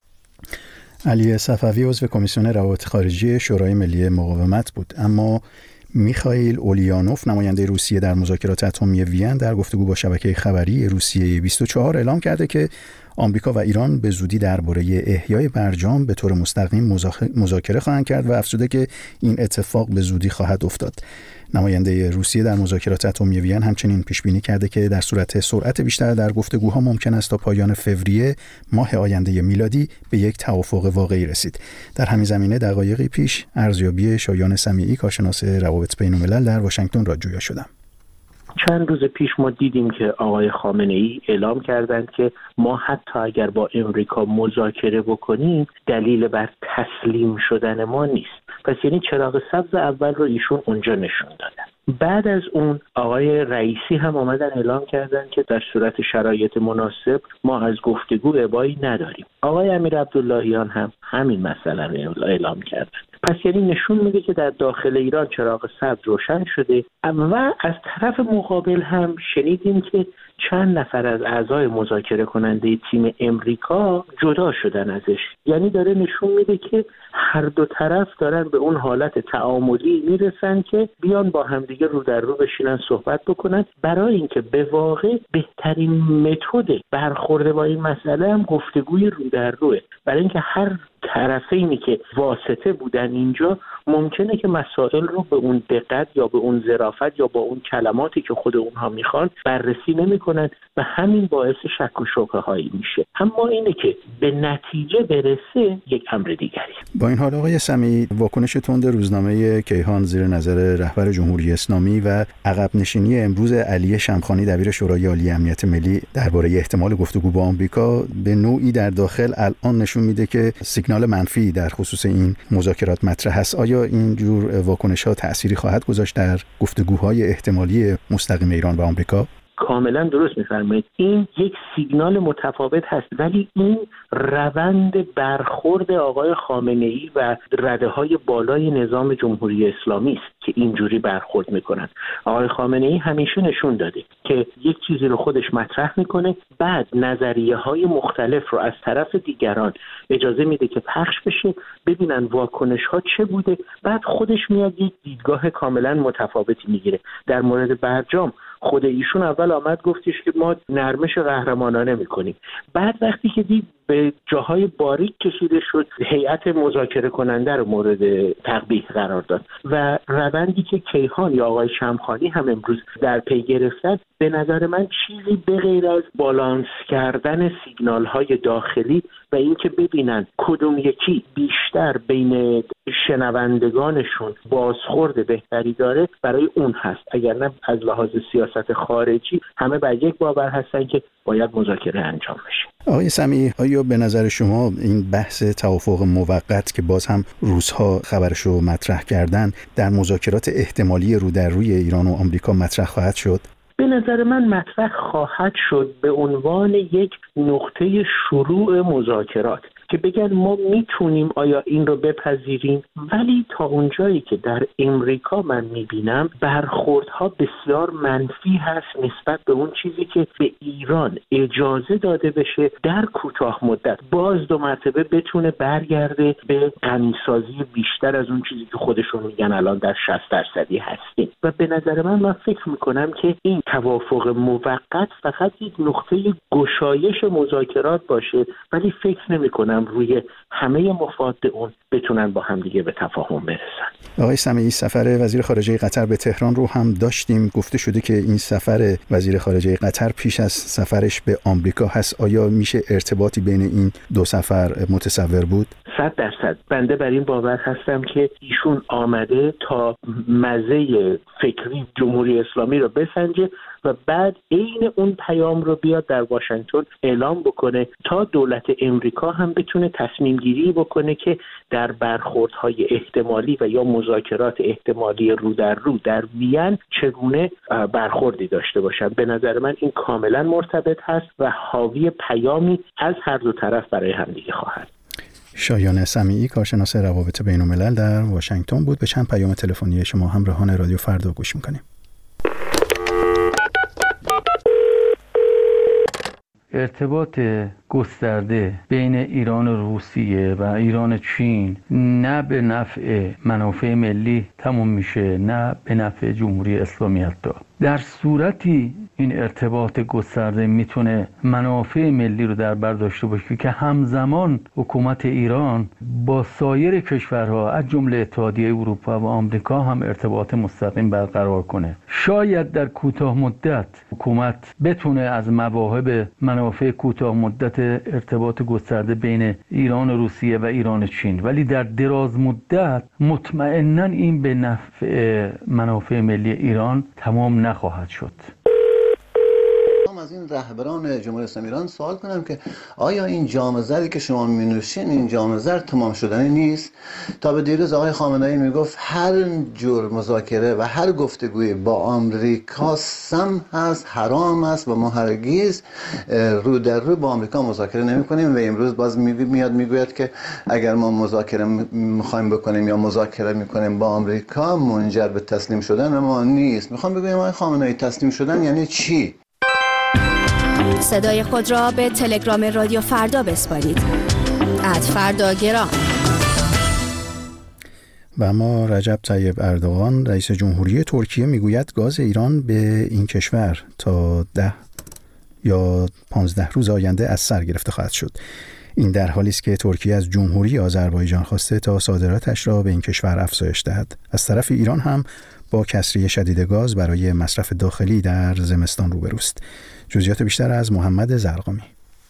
علی صفوی عضو کمیسیون روابط خارجی شورای ملی مقاومت بود، اما میخائیل اولیانوف نماینده روسیه در مذاکرات اتمی وین در گفتگو با شبکه خبری روسیه بیست و چهار اعلام کرده که آمریکا و ایران به زودی درباره احیای برجام به طور مستقیم مذاکره خواهند کرد و افزوده که این اتفاق به زودی خواهد افتاد. نماینده روسیه در مذاکرات اتمی وین همچنین پیش بینی کرده که در صورت سرعت بیشتر در گفتگوها ممکن است تا پایان فوریه ماه آینده میلادی به یک توافق واقعی رسید. در همین زمینه دقایقی پیش ارزیابی شایان سمیعی کارشناس روابط بین‌الملل در واشنگتن را جویا شدم. چند روز پیش ما دیدیم که آقای خامنه‌ای اعلام کردند که ما حتی اگر با امریکا مذاکره بکنیم دلیل بر تسلیم شدن ما نیست. پس یعنی چراغ سبز اول رو ایشون اونجا نشون دادن. بعد از اون آقای رئیسی هم آمدن اعلام کردن که در صورت شرایط مناسب ما از گفتگو ابایی نداریم. آقای امیر عبداللهیان هم همین مسئله رو اعلام کردن. پس یعنی نشون میده که در داخل ایران چراغ سبز روشن شده و از طرف مقابل هم شنیدیم که چند نفر از اعضای مذاکره کننده تیم امریکا جدا شدن ازش. یعنی داره نشون میده که هر دو طرف دارن به اون حالت تعاملی میرسن که بیان با همدیگه رو در رو بشینن صحبت بکنن، برای اینکه به واقع بهترین متد برخورد با این مسئله هم گفتگوی رو در روه، برای اینکه هر طرفینی که واسطه بودن اینجا ممکنه که مسائل رو به اون دقت یا به اون ظرافت یا با اون کلماتی که خود اونها میخوان بررسی نمیکنن و همین باعث شک و شبهه هایی میشه. اما اینه که به نتیجه برسه یک امر دیگری. با این حال آقای سمیعی، واکنش تند روزنامه کیهان زیر نظر رهبر جمهوری اسلامی و عقب نشینی امروز علی شمخانی دبیر شورای عالی امنیت ملی درباره احتمال گفتگو با آمریکا به نوعی در داخل الان نشون میده که سیگنال منفی در خصوص این مذاکرات مطرح است. آیا این جور واکنش‌ها تأثیری خواهد گذاشت در گفتگوهای احتمالی مستقیم ایران و آمریکا؟ کاملا درست می‌فرمایید. این یک سیگنال متفاوت هست، ولی این روند برخورد آقای خامنه‌ای و رده‌های بالای نظام جمهوری اسلامی است که اینجوری برخورد میکنن. آقای خامنه‌ای همیشه نشون داده که یک چیزی رو خودش مطرح میکنه، بعد نظریه‌های مختلف رو از طرف دیگران اجازه میده که پخش بشه، ببینن واکنش‌ها چه بوده، بعد خودش میاد یک دیدگاه کاملا متفاوتی میگیره. در مورد برجام خود ایشون اول آمد گفتش که ما نرمش قهرمانانه میکنیم، بعد وقتی که دید به جاهای باریک کشیده شد هیئت مذاکره کننده رو مورد تقبیح قرار داد و روندی که کیهان یا آقای شمخانی هم امروز در پی گرفتن به نظر من چیزی به غیر از بالانس کردن سیگنال های داخلی و اینکه ببینن کدوم یکی بیشتر بین شنوندگانشون بازخورد بهتری داره برای اون هست. اگر نه از لحاظ سیاست خارجی همه بر یک باور هستن که باید مذاکره انجام بشه. آقای سمیعی، آیا به نظر شما این بحث توافق موقت که باز هم روزها خبرشو مطرح کردن در مذاکرات احتمالی رو در روی ایران و آمریکا مطرح خواهد شد؟ به نظر من مطرح خواهد شد به عنوان یک نقطه شروع مذاکرات که بگن ما میتونیم آیا این رو بپذیریم، ولی تا اونجایی که در امریکا من میبینم برخوردها بسیار منفی هست نسبت به اون چیزی که به ایران اجازه داده بشه در کوتاه مدت باز دو مرتبه بتونه برگرده به غنیسازی بیشتر از اون چیزی که خودشون میگن الان در شصت درصدی هستیم. و به نظر من من فکر میکنم که این توافق موقت فقط یک نقطه گشایش مذاکرات باشه، ولی فکر نمیکنم روی همه مفاد اون بتونن با هم دیگه به تفاهم برسن. آقای سمیعی، سفر وزیر خارجه قطر به تهران رو هم داشتیم. گفته شده که این سفر وزیر خارجه قطر پیش از سفرش به آمریکا هست. آیا میشه ارتباطی بین این دو سفر متصور بود؟ صد درصد بنده بر این باور هستم که ایشون آمده تا مزه فکری جمهوری اسلامی رو بسنجه و بعد عین اون پیام رو بیاد در واشنگتن اعلام بکنه تا دولت امریکا هم بتونه تصمیم گیری بکنه که در برخوردهای احتمالی و یا مذاکرات احتمالی رو در رو در وین چگونه برخوردی داشته باشن. به نظر من این کاملا مرتبط هست و حاوی پیامی از هر دو طرف برای همدیگه خواهد. شایان سمیعی، کارشناس روابط بین الملل در واشنگتن بود. به چند پیام تلفنی شما همراهان رادیو فردا گوش می‌کنیم. ارتباط گسترده بین ایران و روسیه و ایران و چین نه به نفع منافع ملی تموم میشه، نه به نفع جمهوری اسلامی. حتی در صورتی این ارتباط گسترده میتونه منافع ملی رو در بر داشته باشه که همزمان حکومت ایران با سایر کشورها از جمله اتحادیه اروپا و آمریکا هم ارتباط مستقیم برقرار کنه. شاید در کوتاه مدت حکومت بتونه از مواهب منافع کوتاه مدت ارتباط گسترده بین ایران و روسیه و ایران و چین، ولی در دراز مدت مطمئناً این به نفع منافع ملی ایران تمام نخواهد شد. از این رهبران جمهوری اسلامی ایران سوال کنم که آیا این جام زری که شما می‌نوشین این جام زر تمام شدنی نیست؟ تا به دیروز آقای خامنه‌ای میگفت هر جور مذاکره و هر گفتگوی با آمریکا سم هست، حرام است و ما هرگز رو در رو با آمریکا مذاکره نمی‌کنیم و امروز باز میاد میگوید که اگر ما مذاکره می‌خوایم بکنیم یا مذاکره می‌کنیم با آمریکا منجر به تسلیم شدن ما نیست. می‌خوام بگم آقای خامنه‌ای تسلیم شدن یعنی چی؟ صدای خود را به تلگرام رادیو فردا بسپارید. ات فردا گرام. و اما رجب طیب اردوغان رئیس جمهوری ترکیه میگوید گاز ایران به این کشور تا ده یا پانزده روز آینده از سر گرفته خواهد شد. این در حالی است که ترکیه از جمهوری آذربایجان خواسته تا صادراتش را به این کشور افزایش دهد. از طرف ایران هم با کسری شدید گاز برای مصرف داخلی در زمستان روبروست. جزئیات بیشتر از محمد زرقامی.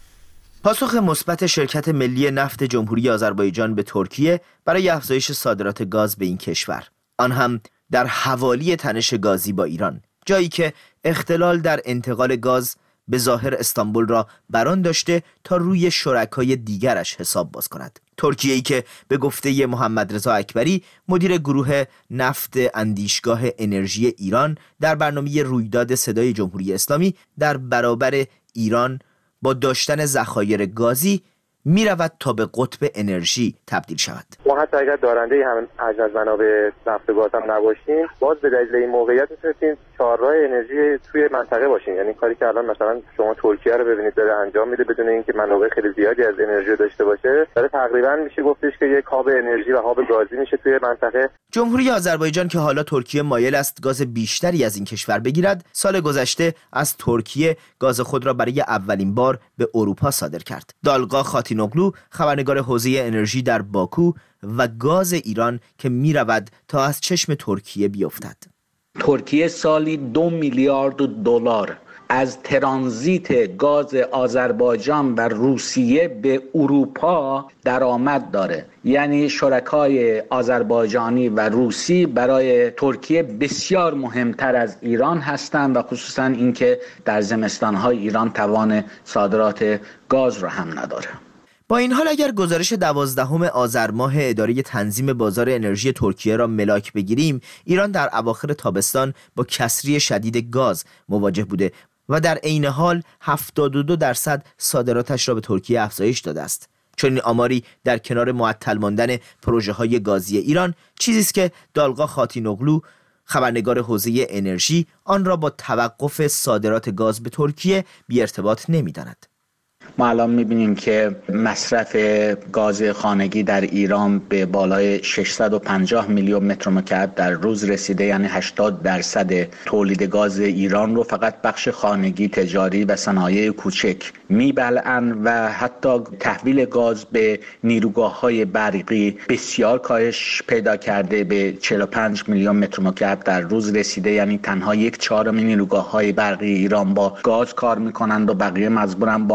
پاسخ مثبت شرکت ملی نفت جمهوری آذربایجان به ترکیه برای افزایش صادرات گاز به این کشور، آن هم در حوالی تنش گازی با ایران، جایی که اختلال در انتقال گاز به ظاهر استانبول را بران داشته تا روی شرکای دیگرش حساب باز کند. ترکیه‌ای که به گفته محمد رضا اکبری مدیر گروه نفت اندیشگاه انرژی ایران در برنامه رویداد صدای جمهوری اسلامی در برابر ایران با داشتن ذخایر گازی می رود تا به قطب انرژی تبدیل شود. ما حتی اگر دارنده همین حجم از منابع نفت و گاز هم نباشیم، باز به دلیل این موقعیت میتونیم چهارراه انرژی توی منطقه باشیم. یعنی کاری که الان مثلا شما ترکیه رو ببینید داره انجام میده بدون اینکه منابع خیلی زیادی از انرژی داشته باشه، داره تقریبا میشه گفتش که یک هاب انرژی و هاب گازی میشه توی منطقه. جمهوری آذربایجان که حالا ترکیه مایل است گاز بیشتری از این کشور بگیرد، سال گذشته از ترکیه گاز خود را برای اولین بار به اروپا صادر کرد. دالقا خاتینوغلو، خبرنگار حوزه انرژی در باکو، و گاز ایران که می رود تا از چشم ترکیه بیفتد. ترکیه سالی دو میلیارد دلار از ترانزیت گاز آذربایجان و روسیه به اروپا درآمد داره. یعنی شرکای آذربایجانی و روسی برای ترکیه بسیار مهمتر از ایران هستند و خصوصا اینکه در زمستان‌های ایران توان صادرات گاز را هم نداره. با این حال اگر گزارش دوازدهم آذر ماه اداره تنظیم بازار انرژی ترکیه را ملاک بگیریم، ایران در اواخر تابستان با کسری شدید گاز مواجه بوده و در عین حال هفتاد و دو درصد صادراتش را به ترکیه افزایش داده است. چون این آماری در کنار معطل ماندن پروژه های گازی ایران چیزی است که دالقا خاتینوغلو، خبرنگار حوزه انرژی، آن را با توقف صادرات گاز به ترکیه بی ارتباط نمی‌داند. ما الان میبینیم که مصرف گاز خانگی در ایران به بالای ششصد و پنجاه میلیون متر مکعب در روز رسیده، یعنی هشتاد درصد تولید گاز ایران رو فقط بخش خانگی، تجاری و صنایع کوچک میبلعن و حتی تحویل گاز به نیروگاه‌های برقی بسیار کاهش پیدا کرده، به چهل و پنج میلیون متر مکعب در روز رسیده، یعنی تنها یک چهارم نیروگاه‌های برقی ایران با گاز کار میکنند و بقیه مجبورن با مازوت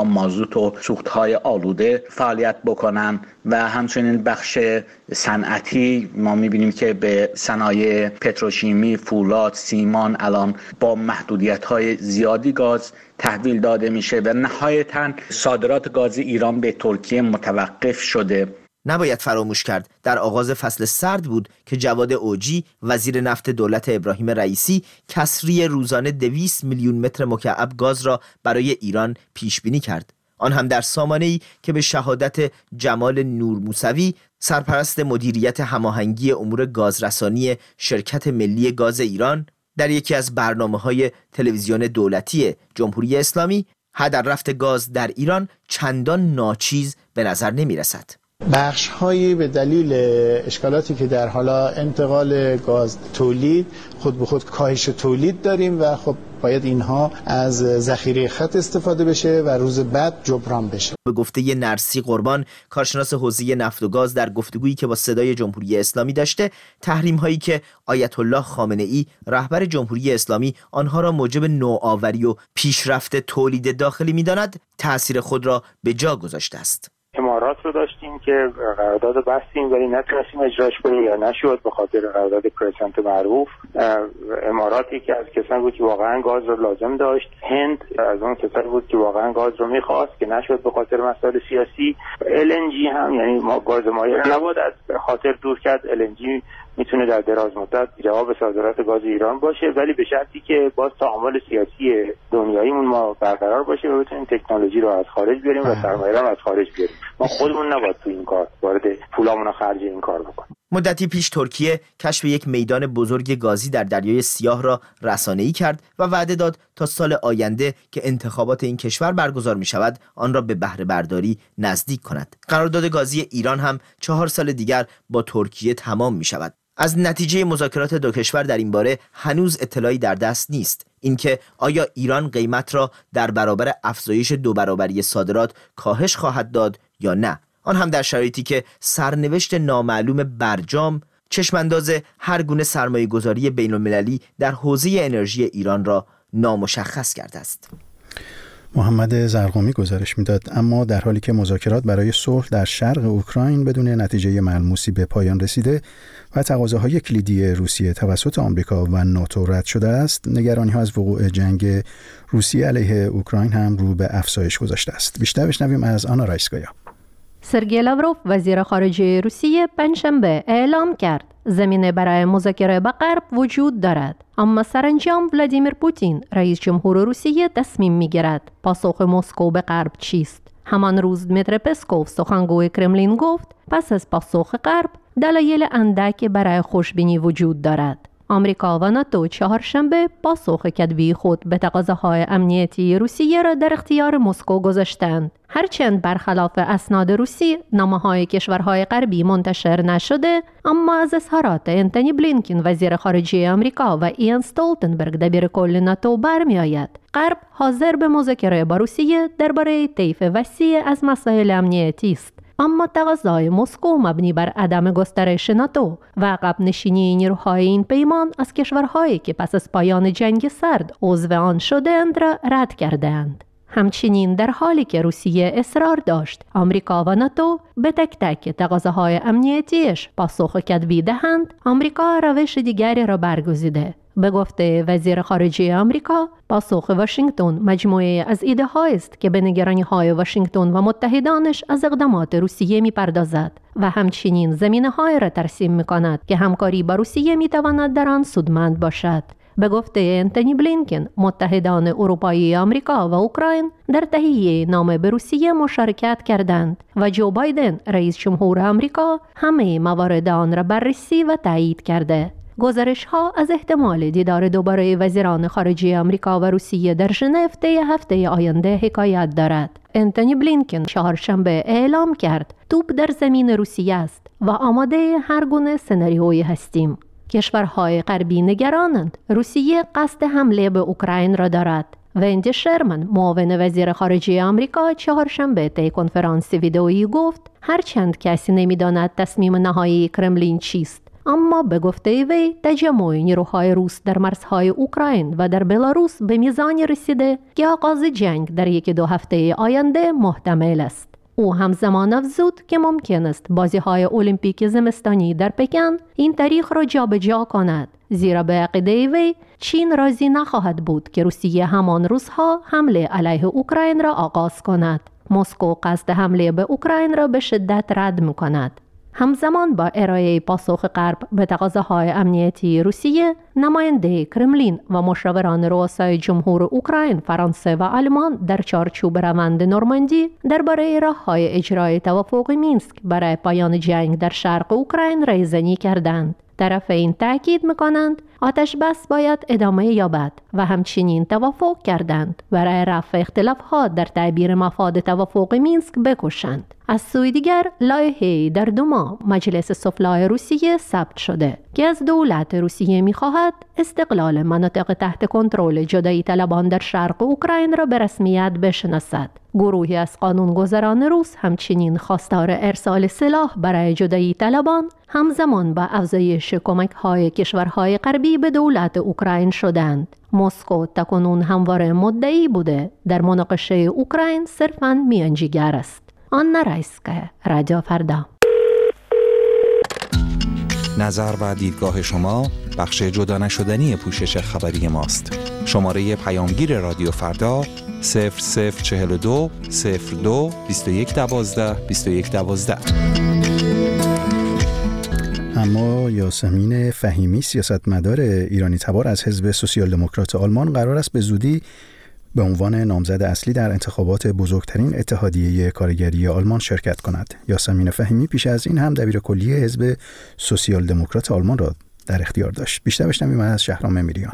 مازوت و سوختهای آلوده فعالیت بکنن و همچنین بخش صنعتی ما میبینیم که به صنایع پتروشیمی، فولاد، سیمان الان با محدودیت‌های زیادی گاز تحویل داده میشه و نهایتاً صادرات گاز ایران به ترکیه متوقف شده. نباید فراموش کرد در آغاز فصل سرد بود که جواد اوجی وزیر نفت دولت ابراهیم رئیسی کسری روزانه دویست میلیون متر مکعب گاز را برای ایران پیش بینی کرد، آن هم در سامانه‌ای که به شهادت جمال نور موسوی سرپرست مدیریت هماهنگی امور گازرسانی شرکت ملی گاز ایران در یکی از برنامه‌های تلویزیون دولتی جمهوری اسلامی هدر رفت گاز در ایران چندان ناچیز به نظر نمی‌رسد. بخش هایی به دلیل اشکالاتی که در حالا انتقال گاز تولید خود به خود کاهش تولید داریم و خب باید اینها از ذخیره خط استفاده بشه و روز بعد جبران بشه. به گفته نرسی قربان، کارشناس حوزه نفت و گاز، در گفتگویی که با صدای جمهوری اسلامی داشته، تحریم هایی که آیت الله خامنه ای رهبر جمهوری اسلامی آنها را موجب نوآوری و پیشرفت تولید داخلی می‌داند، تأثیر خود را به جا گذاشته است. امارات رو داشتیم که قرارداد بستیم ولی نتونستیم اجراش کنیم یا نشد به خاطر قرارداد کرسنت معروف. اماراتی که از کسانی بود که واقعا گاز رو لازم داشت. هند از اون کسانی بود که واقعا گاز رو میخواست که نشد به خاطر مسائل سیاسی. ال ان جی هم، یعنی ما گاز مایع رو نباید از خاطر دور کرد. ال ان جی میتونه در دراز مدت جواب صادرات گاز ایران باشه، ولی به شرطی که باز تعامل سیاسی دنیاییمون ما برقرار باشه و بتونیم تکنولوژی رو از خارج بیاریم و سرمایه رو از خارج بیاریم. ما خودمون نباید تو این کار وارد پولامون رو خرج این کار بکنیم. مدتی پیش ترکیه کشف یک میدان بزرگ گازی در دریای سیاه را رسانه‌ای کرد و وعده داد تا سال آینده که انتخابات این کشور برگزار می شود آن را به بهره برداری نزدیک کند. قرارداد گازی ایران هم چهار سال دیگر با ترکیه تمام می شود. از نتیجه مذاکرات دو کشور در این باره هنوز اطلاعی در دست نیست. اینکه آیا ایران قیمت را در برابر افزایش دو برابری صادرات کاهش خواهد داد یا نه، آن هم در شرایطی که سرنوشت نامعلوم برجام چشمانداز هر گونه سرمایه‌گذاری بین‌المللی در حوزه انرژی ایران را نامشخص کرده است. محمد زرقامی گزارش میداد. اما در حالی که مذاکرات برای صلح در شرق اوکراین بدون نتیجه ملموسی به پایان رسیده و تقاضاهای کلیدی روسیه توسط آمریکا و ناتو رد شده است، نگرانی‌ها از وقوع جنگ روسیه علیه اوکراین هم رو به افزایش گذاشته است. بیشتر بشنویم از آنا رایسکایا. سرگئی لاوروف وزیر خارجه روسیه پنجشنبه اعلام کرد زمینه برای مذاکره با غرب وجود دارد، اما سرانجام ولادیمیر پوتین رئیس جمهور روسیه تصمیم می‌گیرد پاسخ مسکو به غرب چیست. همان روز دمیتری پسکوف سخنگوی کرملین گفت پس از پاسخ غرب دلایل اندکی برای خوشبینی وجود دارد. آمریکا و ناتو چهارشنبه پاسخ کتبی خود به تقاضاهای امنیتی روسیه را در اختیار مسکو گذاشتند. هرچند برخلاف اسناد روسی نامه‌های کشورهای غربی منتشر نشده، اما از اظهارات انتونی بلینکن وزیر خارجه آمریکا و ایان استولتنبرگ دبیر کل ناتو برمی‌آید غرب حاضر به مذاکره با روسیه درباره طیف وسیع از مسائل امنیتی است. اما تقاضای مسکو مبنی بر عدم گسترش ناتو و عقب نشینی نیروهای این پیمان از کشورهایی که پس از پایان جنگ سرد عضو آن شده‌اند را رد کرده‌اند. همچنین در حالی که روسیه اصرار داشت آمریکا و ناتو به تک تک تقاضاهای امنیتیش پاسخ کتبی دهند، آمریکا روش دیگری را برگزیده. به گفته وزیر خارجه آمریکا، پاسخ واشنگتن مجموعه از ایده های است که به نگرانی های واشنگتن و متحدانش از اقدامات روسیه می پردازد و همچنین زمینه های را ترسیم می کند که همکاری با روسیه می تواند در آن سودمند باشد. به گفته انتونی بلینکن، متحدان اروپایی آمریکا و اوکراین در تهیه نامه به روسیه مشارکت کردند و جو بایدن رئیس جمهور آمریکا همه موارد آن را بررسی و تایید کرده. گزارش ها از احتمال دیدار دوباره وزیران خارجه آمریکا و روسیه در ژنو طی هفته آینده حکایت دارد. انتونی بلینکن چهارشنبه اعلام کرد توپ در زمین روسیه است و آماده هر گونه سناریویی هستیم. کشورهای غربی نگرانند روسیه قصد حمله به اوکراین را دارد. وندی شرمن معاون وزیر خارجه آمریکا چهارشنبه طی کنفرانس ویدئویی گفت هرچند کسی نمی‌داند تصمیم نهایی کرملین چیست، اما به گفته وی تجمع نیروهای روس در مرزهای اوکراین و در بلاروس به میزانی رسیده که آغاز جنگ در یکی دو هفته آینده محتمل است. او همزمان افزود که ممکن است بازی‌های المپیک زمستانی در پکن این تاریخ را جابجا کند، زیرا به عقیده وی چین راضی نخواهد بود که روسیه همان روزها حمله علیه اوکراین را آغاز کند. مسکو قصد حمله به اوکراین را به شدت رد می‌کند. همزمان با ارائه پاسخ غرب به تقاضاهای امنیتی روسیه، نماینده کرملین و مشاوران رؤسای جمهور اوکراین، فرانسه و آلمان در چارچوب روند نورماندی درباره راه‌های اجرای توافق مینسک برای پایان جنگ در شرق اوکراین ریزنی کردند. طرفین تاکید می‌کنند آتش بس باید ادامه یابد و همچنین توافق کردند برای رفع اختلاف‌ها در تعبیر مفاد توافق مینسک بکوشند. از سوی دیگر لایحه‌ای در دوما مجلس سفلای روسیه ثبت شده که از دولت روسیه می‌خواهد استقلال مناطق تحت کنترل جدایی طلبان در شرق اوکراین را به رسمیت بشناسد. گروهی از قانونگذاران روس همچنین خواستار ارسال سلاح برای جدایی طلبان همزمان با افزایش کمک‌های کشورهای غربی به دولت اوکراین شدند. مسکو تاکنون همواره مدعی بوده در مناقشه اوکراین صرفاً میانجیگر است. آنا رایسکا، رادیو فردا. نظر و دیدگاه شما بخش جدا نشدنی پوشش خبری ماست. شماره پیامگیر رادیو فردا صفر صفر چهل و دو صفر دو بیست و یک دوازده بیست و یک دوازده. اما یاسمین فهیمی، سیاستمدار ایرانی تبار از حزب سوسیال دموکرات آلمان، قرار است به زودی به عنوان نامزد اصلی در انتخابات بزرگترین اتحادیه کارگری آلمان شرکت کند. یاسمین فهیمی پیش از این هم دبیرکلی حزب سوسیال دموکرات آلمان را در اختیار داشت. بیشتر بشنویم از شهرام میریان.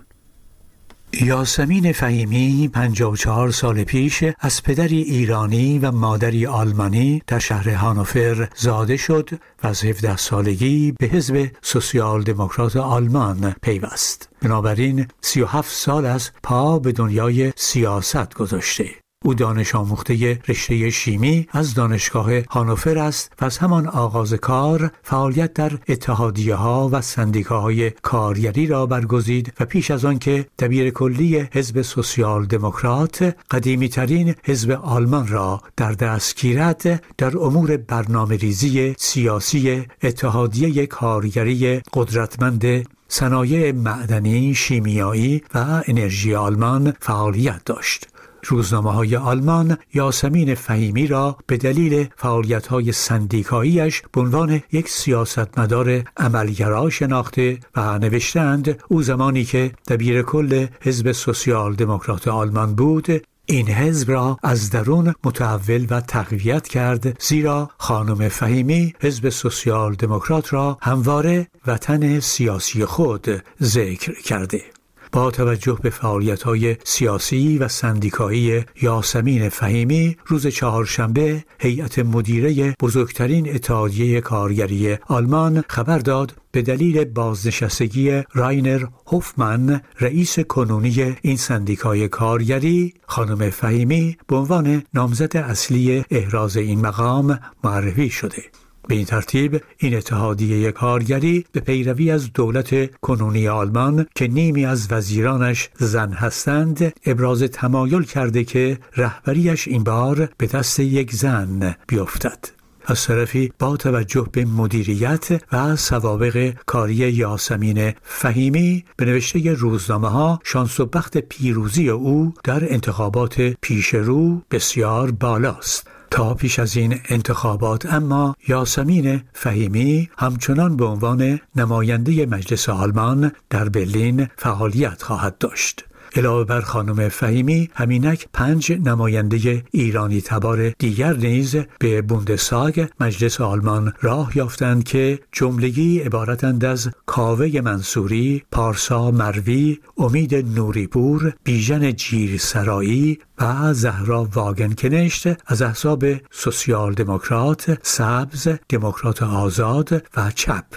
یاسمین فهیمی پنجاه و چهار سال پیش از پدری ایرانی و مادری آلمانی در شهر هانوفر زاده شد و از هفده سالگی به حزب سوسیال دموکرات آلمان پیوست. بنابراین سی و هفت سال از پا به دنیای سیاست گذاشته. او دانش آموخته رشته شیمی از دانشگاه هانوفر است و از همان آغاز کار فعالیت در اتحادیه‌ها و سندیکاهای کارگری را برگزید و پیش از آن که دبیر کلی حزب سوسیال دموکرات، قدیمی ترین حزب آلمان را در دست گیرد، در امور برنامه ریزی سیاسی اتحادیه کارگری قدرتمند صنایع معدنی، شیمیایی و انرژی آلمان فعالیت داشت. روزنامه‌های آلمان یاسمین فهیمی را به دلیل فعالیت‌های سندیکایی‌اش به عنوان یک سیاستمدار عملگرا شناخته و نوشتند او زمانی که دبیر کل حزب سوسیال دموکرات آلمان بود، این حزب را از درون متحول و تقویت کرد، زیرا خانم فهیمی حزب سوسیال دموکرات را همواره وطن سیاسی خود ذکر کرده. با توجه به فعالیت‌های سیاسی و سندیکایی یاسمین فهیمی، روز چهارشنبه هیئت مدیره بزرگترین اتحادیه کارگری آلمان خبر داد به دلیل بازنشستگی راینر هوفمن، رئیس کنونی این سندیکای کارگری، خانم فهیمی به عنوان نامزد اصلی احراز این مقام معرفی شده. به این ترتیب این اتحادیه کارگری به پیروی از دولت کنونی آلمان که نیمی از وزیرانش زن هستند، ابراز تمایل کرده که رهبریش این بار به دست یک زن بیفتد. از طرفی با توجه به مدیریت و سوابق کاری یاسمین فهیمی، به نوشته روزنامه‌ها شانس و بخت پیروزی او در انتخابات پیش رو بسیار بالاست. تا پیش از این انتخابات اما یاسمین فهیمی همچنان به عنوان نماینده مجلس آلمان در برلین فعالیت خواهد داشت. علاوه بر خانم فهیمی، همینک پنج نماینده ایرانی تبار دیگر نیز به بوندستاگ مجلس آلمان راه یافتند که جملگی عبارتند از کاوه منصوری، پارسا مروی، امید نوریپور، بیژن جیرسرایی و زهرا واگنکنشت از احزاب سوسیال دموکرات، سبز، دموکرات آزاد و چپ.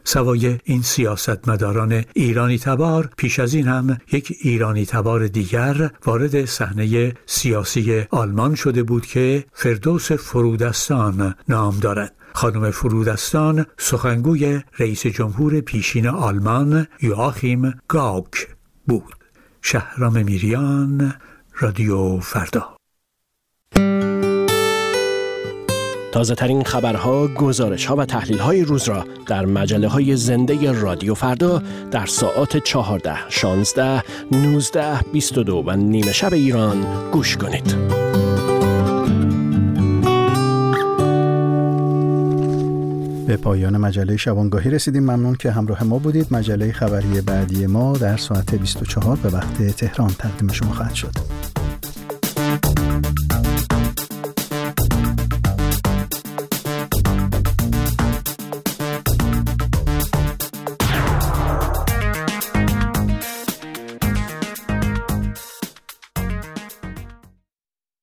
سوای این سیاستمداران ایرانی تبار، پیش از این هم یک ایرانی تبار دیگر وارد صحنه سیاسی آلمان شده بود که فردوس فرودستان نام دارد. خانم فرودستان سخنگوی رئیس جمهور پیشین آلمان یواخیم گاوک بود. شهرام میریان، رادیو فردا. تازه ترین خبرها، گزارش‌ها و تحلیل‌های روز را در مجله‌های زنده رادیو فردا در ساعات چهارده، شانزده، نوزده، بیست و دو و نیمه شب ایران گوش کنید. به پایان مجله شبانگاهی رسیدیم. ممنون که همراه ما بودید. مجله خبری بعدی ما در ساعت بیست و چهار به وقت تهران تقدیم شما خواهد شد.